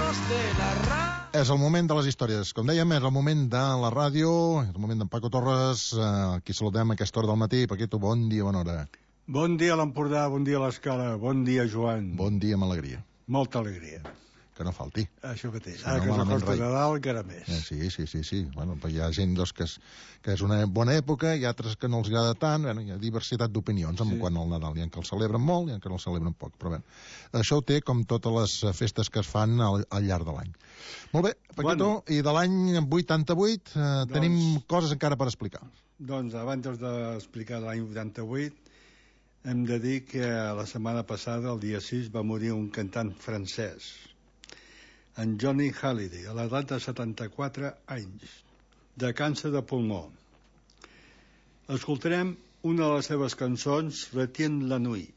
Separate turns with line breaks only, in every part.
És el moment de les històries. Com dèiem, és el moment de la ràdio, és el moment d'en Paco Torres, aquí saludem a aquesta hora del matí. Paquito, bon dia, bona hora.
Bon dia a l'Empordà, bon dia a l'Escala, bon dia, Joan.
Bon dia amb alegria.
Molta alegria.
Que no falti.
Això mateix.
Si
Ara
no,
que
malament
s'acosta
rai.
Nadal, encara més.
Sí. Bueno, hi ha gent que és una bona època i altres que no els agrada tant. Bueno, hi ha diversitat d'opinions en quant al Nadal. Hi ha que el celebren molt i hi ha que no el celebren poc. Però bé, això ho té com totes les festes que es fan al llarg de l'any. Molt bé, Paquito, i de l'any 88 tenim coses encara per explicar.
Doncs abans d'explicar l'any 88, hem de dir que la setmana passada, el dia 6, va morir un cantant francès, en Johnny Hallyday, a l'edat de 74 anys, de càncer de pulmó. Escoltarem una de les seves cançons, Retiens la nuit.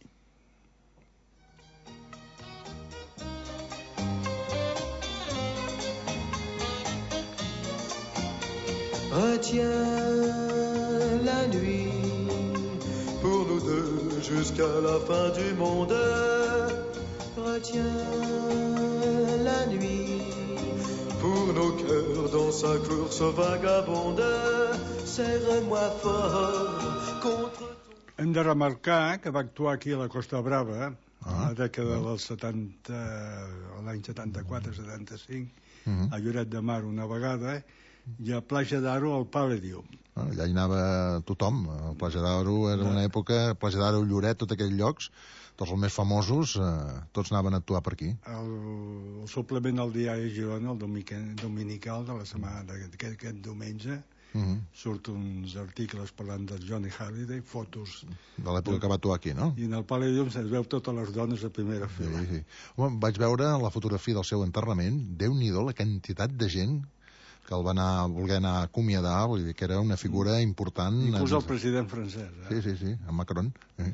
Retiens la nuit pour nous deux jusqu'à la fin du monde. Retiens la nuit pour nos cœurs dans sa course vagabonde. Serre-moi fort contre...
Hem de remarcar que va actuar aquí a la Costa Brava a la dècada dels 70, l'any 74-75, a Lloret de Mar una vegada, i a Platja d'Aro al Palladium.
Allà hi anava tothom. El Platja d'Aro era una època, Platja d'Aro, Lloret, tots aquells llocs, tots els més famosos, tots anaven a actuar per aquí.
El suplement del diari Girona, el dominical de la setmana d'aquest diumenge, surt uns articles parlant del Johnny Hallyday, fotos
de l'època que va actuar aquí, no?
I en el Palladium es veu totes les dones a primera fila.
Sí. Home, vaig veure la fotografia del seu enterrament. Déu-n'hi-do la quantitat de gent que el va voler anar a acomiadar, vull dir que era una figura important.
Inclús el president francès.
Sí, en Macron.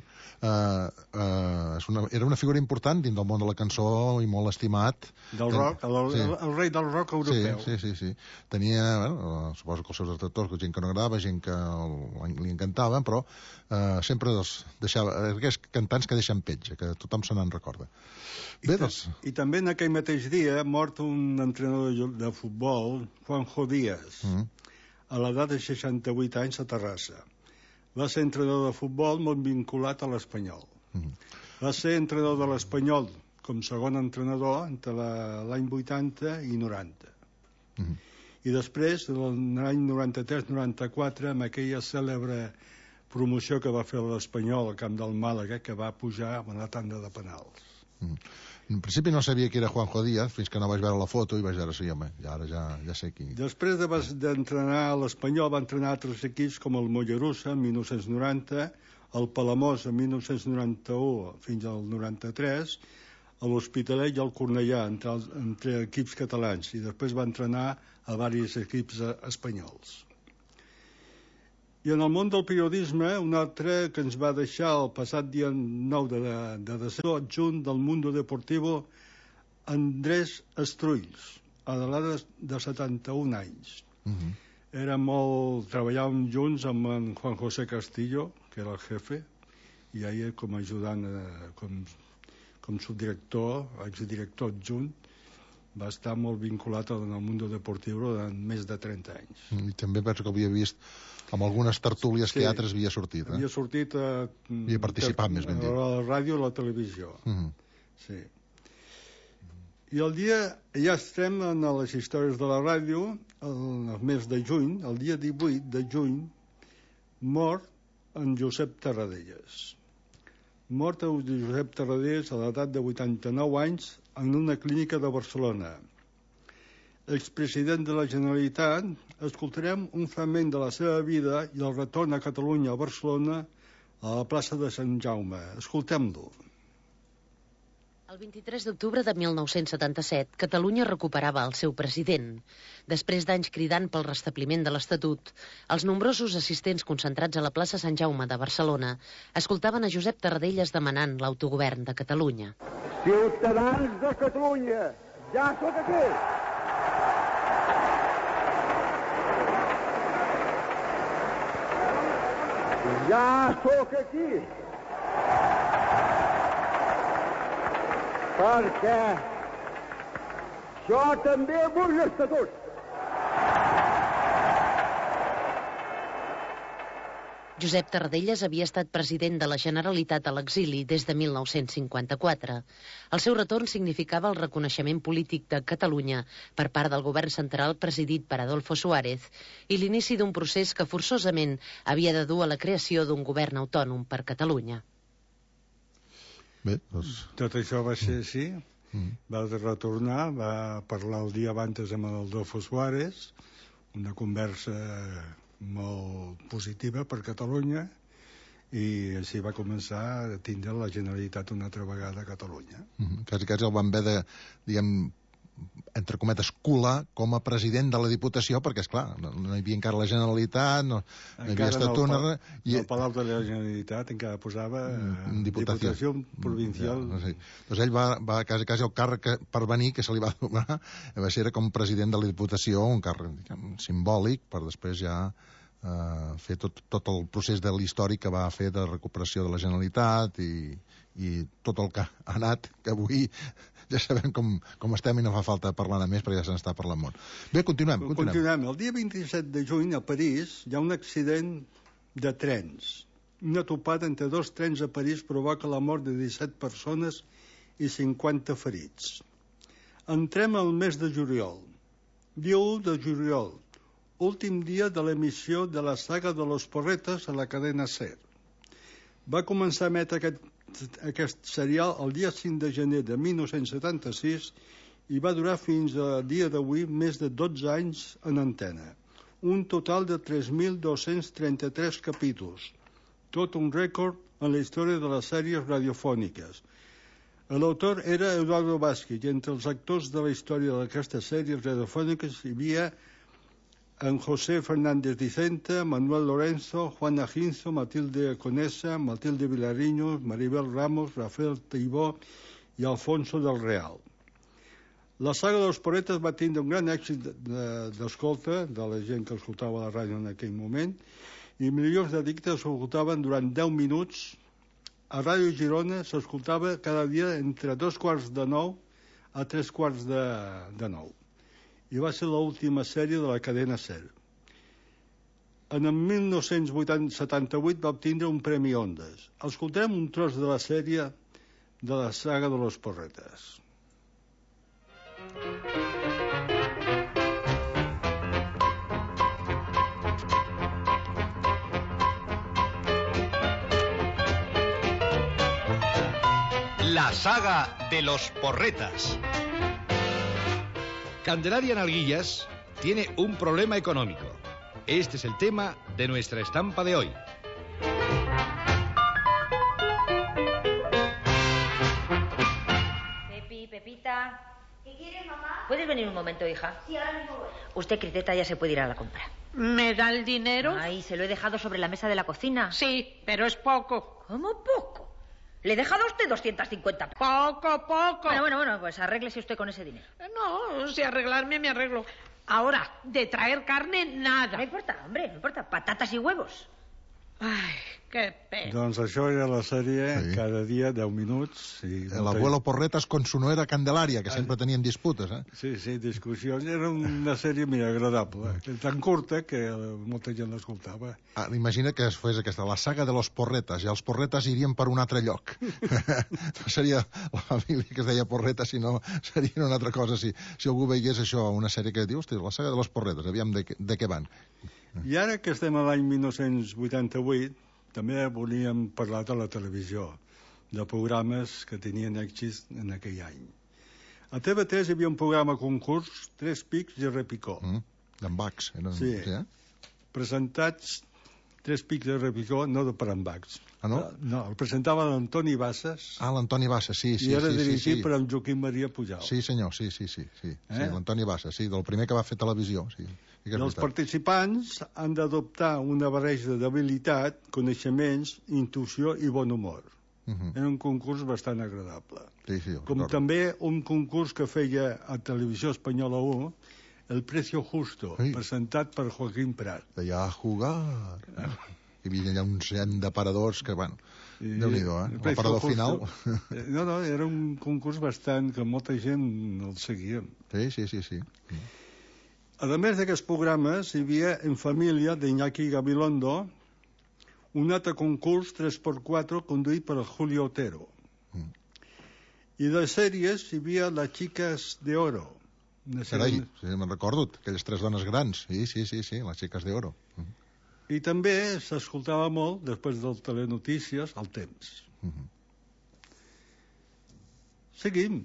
Era una figura important dins del món de la cançó i molt estimat.
Del rock, el rei del rock europeu.
Sí. Tenia, suposo que els seus detractors, gent que no agradava, gent que li encantaven, però sempre deixava aquests cantants que deixen petja, que tothom se n'en recorda.
I també en aquell mateix dia mort un entrenador de futbol, Juanjo Díaz, a l'edat de 68 anys a Terrassa. Va ser entrenador de futbol molt vinculat a l'Espanyol. Va ser entrenador de l'Espanyol com segon entrenador entre l'any 80 i 90. I després, l'any 93-94, amb aquella cèlebre promoció que va fer l'Espanyol al camp del Màlaga, que va pujar a la tanda de penals.
En principi no sabia que era Juanjo Díaz fins que no vaig veure la foto i vaig veure, sí, home, ara ja sé qui.
Després d'entrenar a l'Espanyol va entrenar altres equips com el Mollerussa en 1990, el Palamós en 1991 fins al 93, a l'Hospitalet i el Cornellà, entre equips catalans, i després va entrenar a diversos equips espanyols. I en el món del periodisme, un altre que ens va deixar el passat dia 9 de desembre, adjunt del Mundo Deportivo, Andrés Estrulls, a l'edat de 71 anys. Treballàvem junts amb en Juan José Castillo, que era el jefe, i ahir com a ajudant, com subdirector, exdirector adjunt, va estar molt vinculat en el Mundo Deportivo durant més de 30 anys.
I també penso que havia vist amb algunes tertúlies que altres havia sortit.
Havia sortit
havia participat, més ben dit.
A la ràdio i a la televisió. Sí. I el dia, ja estem en les històries de la ràdio, el mes de juny, el dia 18 de juny, mort en Josep Tarradellas. Mort en Josep Tarradellas a l'edat de 89 anys en una clínica de Barcelona. Expresident de la Generalitat, escoltarem un fragment de la seva vida i el retorn a Catalunya, a Barcelona, a la plaça de Sant Jaume. Escoltem-lo.
El 23 d'octubre de 1977, Catalunya recuperava el seu president. Després d'anys cridant pel restabliment de l'Estatut, els nombrosos assistents concentrats a la plaça Sant Jaume de Barcelona escoltaven a Josep Tarradellas demanant l'autogovern de Catalunya.
Ciutadans de Catalunya, ja sóc aquí! Ja sóc aquí! Perquè Jo també vull l'Estatut.
Josep Tarradellas havia estat president de la Generalitat a l'exili des de 1954. El seu retorn significava el reconeixement polític de Catalunya per part del govern central presidit per Adolfo Suárez i l'inici d'un procés que forçosament havia de dur a la creació d'un govern autònom per Catalunya.
Bé, doncs...
Tot això va ser així. Va retornar, va parlar el dia abans amb Adolfo Suárez, una conversa molt positiva per Catalunya, i així va començar a tindre la Generalitat una altra vegada a Catalunya.
Quasi el van haver de, diguem, entre cometes, colar com a president de la Diputació, perquè, esclar, no hi havia encara la Generalitat, no hi havia estat una...
El Palau de la Generalitat encara posava Diputació Provincial.
Ja, no sé. Doncs ell va quasi el càrrec per venir, que se li va donar, va ser com president de la Diputació, un càrrec, diguem, simbòlic, per després ja fer tot el procés de l'històric que va fer de recuperació de la Generalitat i tot el que ha anat, que avui ja sabem com estem i no fa falta parlar de més perquè ja se n'està parlant molt. Bé, continuem.
El dia 27 de juny a París hi ha un accident de trens. Una topada entre dos trens a París provoca la mort de 17 persones i 50 ferits. Entrem al mes de juliol. Dia 1 de juliol. Últim dia de l'emissió de la saga de los Porretas a la cadena SER. Va començar a emetre aquest serial el dia 5 de gener de 1976 i va durar fins al dia d'avui més de 12 anys en antena. Un total de 3.233 capítols. Tot un rècord en la història de les sèries radiofòniques. L'autor era Eduardo Vázquez i entre els actors de la història d'aquestes sèries radiofòniques hi havia en José Fernández Dicenta, Manuel Lorenzo, Juan Aginzo, Matilde Conesa, Matilde Vilariño, Maribel Ramos, Rafael Teibó i Alfonso del Real. La saga dels Porretas va tindre un gran èxit d'escolta de la gent que escoltava la ràdio en aquell moment i milions d'addictes s'escoltaven durant 10 minuts. A Ràdio Girona s'escoltava cada dia entre 8:45 a 8:45. I va ser l'última sèrie de la cadena SER. En el 1978 va obtindre un Premi Ondas. Escoltarem un tros de la sèrie de la saga de los Porretas.
La saga de los Porretas. Candelaria Nalguillas tiene un problema económico. Este es el tema de nuestra estampa de hoy.
Pepita.
¿Qué quieres, mamá?
¿Puedes venir un momento, hija?
Sí, ahora mismo voy.
Usted, Criteta, ya se puede ir a la compra.
¿Me da el dinero?
Ay, se lo he dejado sobre la mesa de la cocina.
Sí, pero es poco.
¿Cómo poco? Le he dejado a usted 250.
Poco.
Bueno, pues arréglese usted con ese dinero.
No, si arreglarme me arreglo. Ahora, de traer carne, nada.
No importa, hombre, no importa. Patatas y huevos.
Ai, que pena.
Doncs això era la sèrie, sí. Cada dia 10 minuts.
El abuelo Porretas con su nuera Candelaria, que sempre tenien disputes, eh?
Sí, discussions. Era una sèrie molt agradable, tan curta que molta gent l'escoltava.
Imagina que es fes aquesta, la saga de los Porretas, i els Porretas irien per un altre lloc. No seria la família que es deia Porretas, sinó seria una altra cosa. Si algú veiés això, una sèrie que diu, hosti, la saga de los Porretas, aviam de què van.
I ara que estem a l'any 1988, també volíem parlar de la televisió, de programes que tenien èxit en aquell any. A TV3 hi havia un programa concurs, Tres Pics i Repicó.
D'en Bacs.
Sí, presentats Tres Pics i Repicó, no per en Bacs.
Ah, no?
No, el presentava l'Antoni Bassas.
L'Antoni Bassas, sí.
I era dirigit per en Joaquim Maria Pujol.
Sí, senyor, sí. Sí, l'Antoni Bassas, sí, del primer que va fer televisió, sí.
I els participants han d'adoptar una barreja d'habilitat, coneixements, intuïció i bon humor. Era un concurs bastant agradable.
Sí,
com també un concurs que feia a Televisió Espanyola 1, El Precio Justo, presentat per Joaquín Prat.
Deia a jugar. Hi havia allà uns 100 de paradors que, bueno, Déu-n'hi-do, el parador final.
No, era un concurs bastant que molta gent el seguia.
Sí.
A més d'aquests programes, hi havia En Família, d'Iñaki Gabilondo, un altre concurs 3x4 conduït per Julio Otero. I de sèries hi havia Las Chicas de Oro.
Carai, sí, me'n recordo, aquelles 3 dones grans. Sí, Las Chicas de Oro.
I també s'escoltava molt, després del Telenotícies, El Temps. Seguim.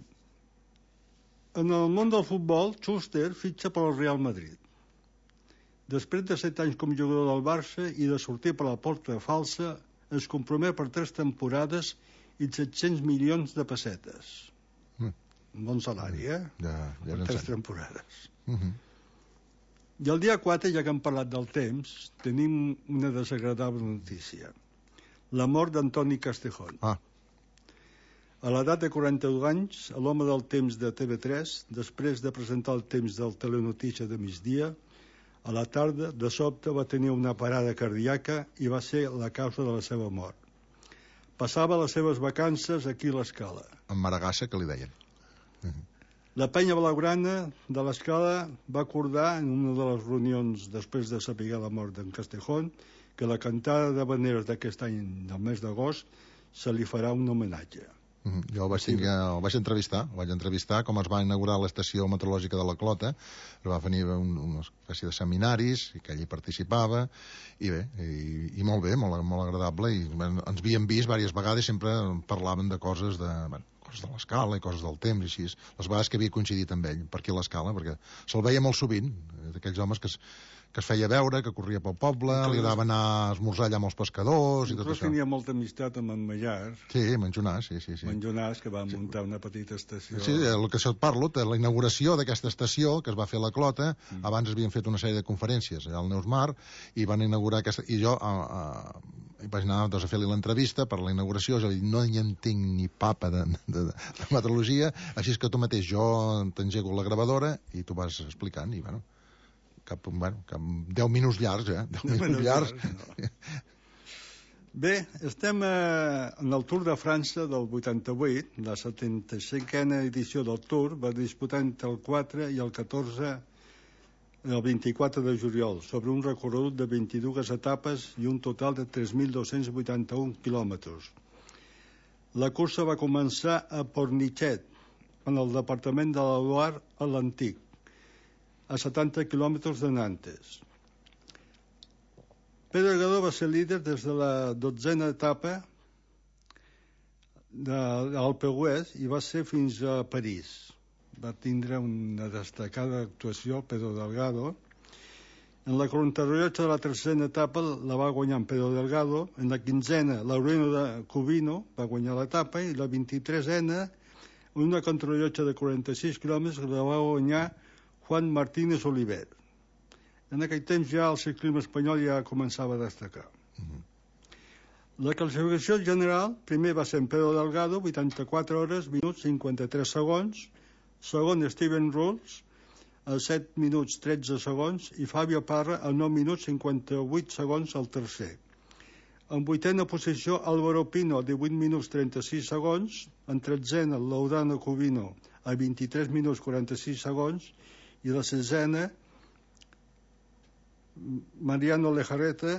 En el món del futbol, Schuster fitxa per al Real Madrid. Després de 7 anys com jugador del Barça i de sortir per la porta falsa, es compromet per 3 temporades i 700 milions de pessetes. Un bon salari, per 3 temporades. I el dia 4, ja que hem parlat del temps, tenim una desagradable notícia. La mort d'Antoni Castejón. A l'edat de 42 anys, l'home del temps de TV3, després de presentar el temps del Telenotícia de migdia, a la tarda, de sobte, va tenir una parada cardíaca i va ser la causa de la seva mort. Passava les seves vacances aquí a l'Escala.
En Maragassa, que li deien.
La penya blaugrana de l'Escala va acordar en una de les reunions després de saber la mort d'en Castejón que la cantada de Veneres d'aquest any, del mes d'agost, se li farà un homenatge.
Jo el vaig entrevistar com es va inaugurar l'estació meteorològica de la Clota. Va venir una espècie de seminaris i que ell hi participava i bé, i molt bé, molt agradable, i ens havíem vist diverses vegades i sempre parlaven de coses de l'Escala i coses del temps i així, les vegades que havia coincidit amb ell per aquí a l'Escala, perquè se'l veia molt sovint, d'aquells homes que es feia veure, que corria pel poble, li agrada anar a esmorzar allà amb els pescadors i tot això.
Tenia molta amistat amb en Mallars.
Sí, amb en Jonàs, sí.
En Jonàs, que va muntar una petita estació.
Sí, el que et parlo, la inauguració d'aquesta estació, que es va fer a la Clota, abans havien fet una sèrie de conferències allà al Neusmar, i van inaugurar aquesta... I jo vaig anar a fer-li l'entrevista per la inauguració, jo no hi entenc ni papa de meteorologia, així és que tu mateix, jo t'engego la gravadora i tu vas explicant, i bueno... cap 10 minuts llargs, 10 minuts llargs. No.
Bé, estem en el Tour de França del 88, la 75a edició del Tour, va disputar entre el 4 i el 14, el 24 de juliol, sobre un recorregut de 22 etapes i un total de 3.281 quilòmetres. La cursa va començar a Pornichet, en el departament de la Loire, a l'Antic, a 70 quilòmetres de Nantes. Pedro Delgado va ser líder des de la 12a etapa d'Alpe d'Huez i va ser fins a París. Va tindre una destacada actuació Pedro Delgado. En la contrarellotge de la 3a etapa la va guanyar en Pedro Delgado. En la 15a, Laureano de Cubino va guanyar l'etapa, i la 23a, una contrarellotge de 46 quilòmetres, la va guanyar Juan Martínez Oliver. En aquell temps ja el ciclisme espanyol ja començava a destacar. La classificació general, primer va ser en Pedro Delgado, 84 hores, minuts, 53 segons, segon Steven Rulls, a 7 minuts, 13 segons, i Fabio Parra, a 9 minuts, 58 segons, el tercer. En 8a posició, Álvaro Pino, a 18 minuts, 36 segons, en 13a, Laureano Cubino, a 23 minuts, 46 segons, i la 6a, Marino Lejarreta,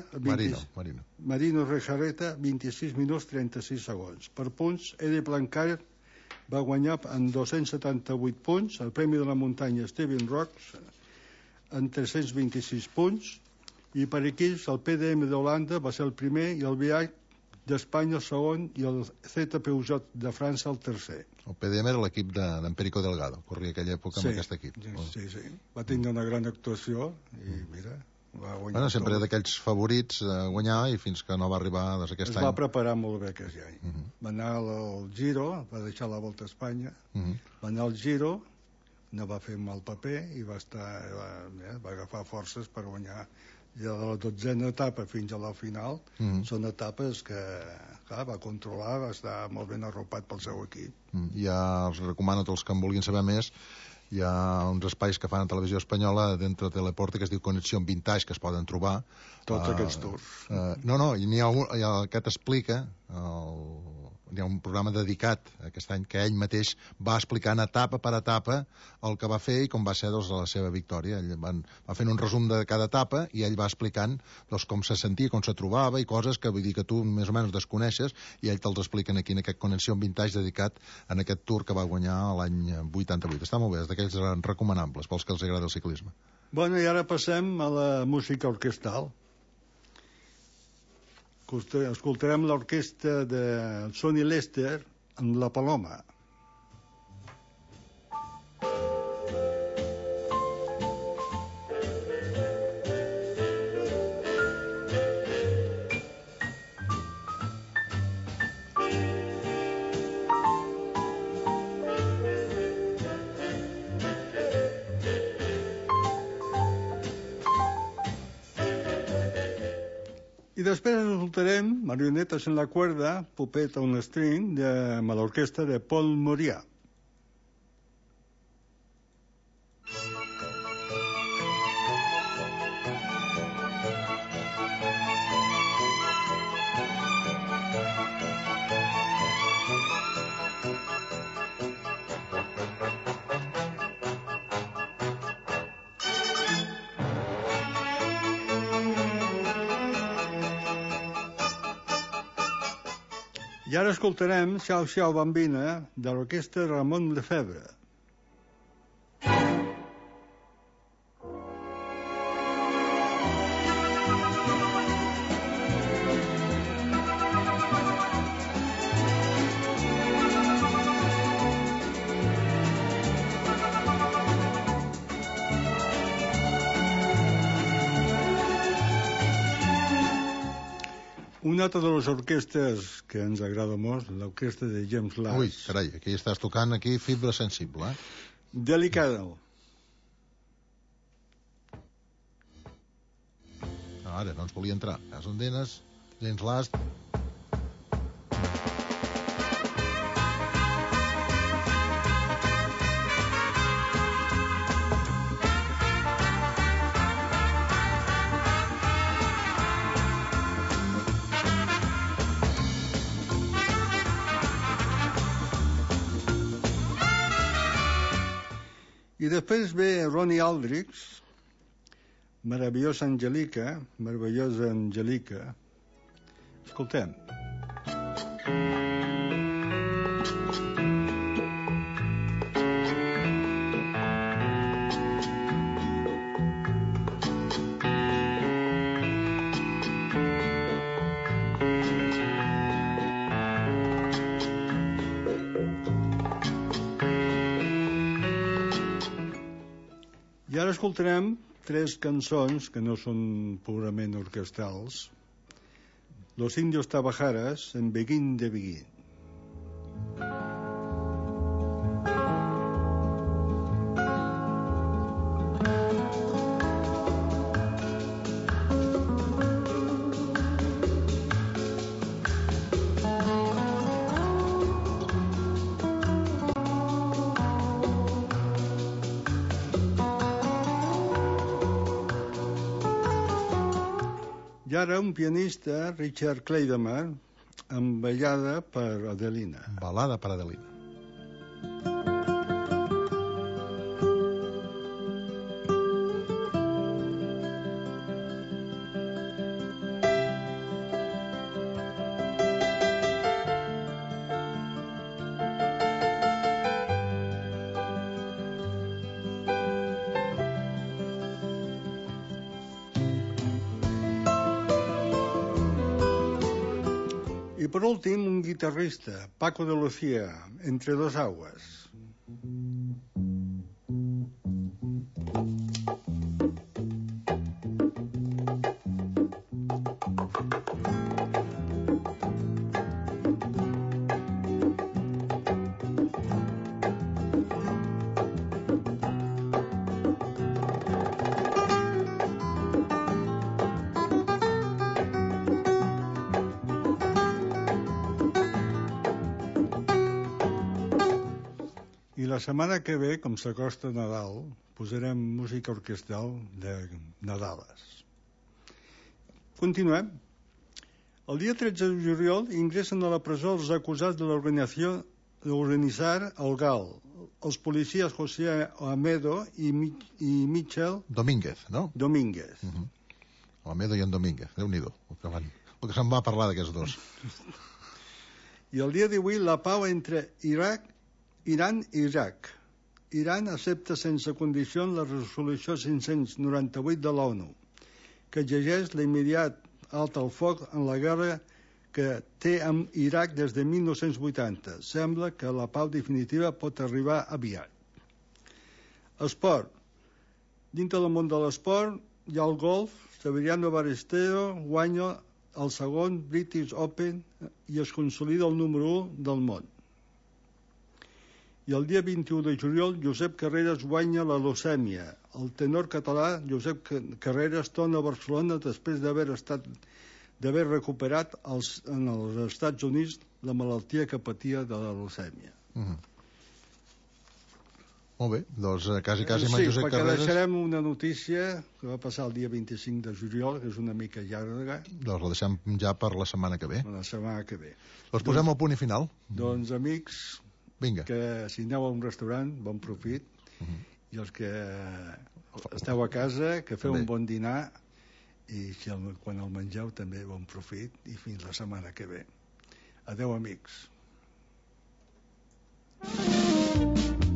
26 minuts 36 segons. Per punts, Eddie Blanquer va guanyar en 278 punts, el Premi de la Muntanya Steven Rocks en 326 punts, i per equips el PDM d'Holanda va ser el primer i el BH d'Espanya el segon i el Z Peugeot de França el tercer.
El PDM era l'equip d'en Perico Delgado, corria aquella època amb aquest equip.
Sí. Va tenir una gran actuació i mira, va guanyar.
Bueno, sempre d'aquells favorits a guanyar i fins que no va arribar des d'aquest any.
Es va preparar molt bé aquest any. Va anar al Giro, va deixar la Volta a Espanya, va anar al Giro, no va fer mal paper i va agafar forces per guanyar. Ja de la 12a etapa fins a la final són etapes que va controlar, va estar molt ben arropat pel seu equip.
Ja els recomano a tots els que en vulguin saber més hi ha uns espais que fan a Televisió Espanyola dentro de Teleporte que es diu Connexió Vintage, que es poden trobar.
Tots aquests tours.
No, i n'hi ha un que t'explica, hi ha un programa dedicat aquest any que ell mateix va explicant etapa per etapa el que va fer i com va ser doncs, la seva victòria. Ell va fent un resum de cada etapa i ell va explicant doncs, com se sentia, com se trobava i coses que vull dir que tu més o menys desconeixes i ell te'ls explica aquí en aquest Connexió Vintage dedicat en aquest tour que va guanyar l'any 88. Està molt bé, és d'aquells recomanables pels que els agrada el ciclisme.
Bueno, i ara passem a la música orquestal. Escoltarem l'orquestra de Sonny Lester amb La Paloma. I després escoltarem Marionetes en la cuerda, Puppet on a string, amb l'orquestra de Paul Morià. I ara escoltarem Xiao Xiao Bambina de l'orquestra Ramon Lefebvre. Una altra de les orquestres que ens agrada molt, l'orquestra de James Last.
Ui, carai, aquí estàs tocant aquí fibra sensible,
Delicado.
Ara, no ens volia entrar. Cas Ondenes, James Last.
I després ve Ronnie Aldrich, Meravellosa Angelica. Escoltem. I ara escoltarem 3 cançons que no són purament orquestrals. Los Indios Tabajaras, en Begin de Begin. I ara un pianista, Richard Clayderman, amb ballada per Adelina.
Balada per Adelina.
I per últim, un guitarrista, Paco de Lucía, Entre dos aguas. la setmana que ve, com s'acosta Nadal, posarem música orquestral de Nadales. Continuem. El dia 13 de juliol ingressen a la presó els acusats de organitzar el GAL, els policies José Amedo i Michel
Domínguez, no?
Domínguez.
Amedo i en Domínguez, Déu-n'hi-do, el que se'n va parlar d'aquests dos.
I el dia 18 la pau entre Iran i Iraq. Iran accepta sense condicions la resolució 598 de l'ONU, que exigeix l'immediat alt al foc en la guerra que té amb Iraq des de 1980. Sembla que la pau definitiva pot arribar aviat. Esport. Dintre del món de l'esport hi ha el golf. Severiano Ballesteros guanya el segon British Open i es consolida el número 1 del món. I el dia 21 de juliol Josep Carreras guanya la leucèmia. El tenor català Josep Carreras torna a Barcelona després d'haver recuperat en els Estats Units la malaltia que patia de la leucèmia.
Molt bé, doncs quasi amb
sí,
Josep
perquè
Carreras...
deixarem una notícia que va passar el dia 25 de juliol, que és una mica llarga.
Doncs la deixem ja per la setmana que ve.
La setmana que ve.
Doncs posem el punt i final.
Doncs, amics,
vinga,
que si aneu a un restaurant, bon profit. I els que esteu a casa, que feu un bon dinar, i si quan el mengeu també bon profit, i fins la setmana que ve. Adeu, amics.